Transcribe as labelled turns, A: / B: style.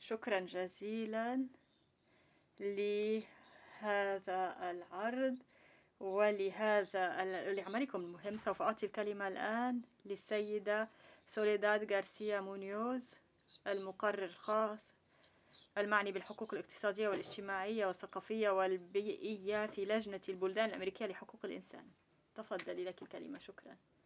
A: شكرا جزيلا لهذا العرض لعملكم المهم. سوف أعطي الكلمة الآن للسيدة سوليداد غارسيا مونيوز، المقرر الخاص المعني بالحقوق الاقتصادية والاجتماعية والثقافية والبيئية في لجنة البلدان الأمريكية لحقوق الإنسان. تفضلي، لك الكلمة. شكرا.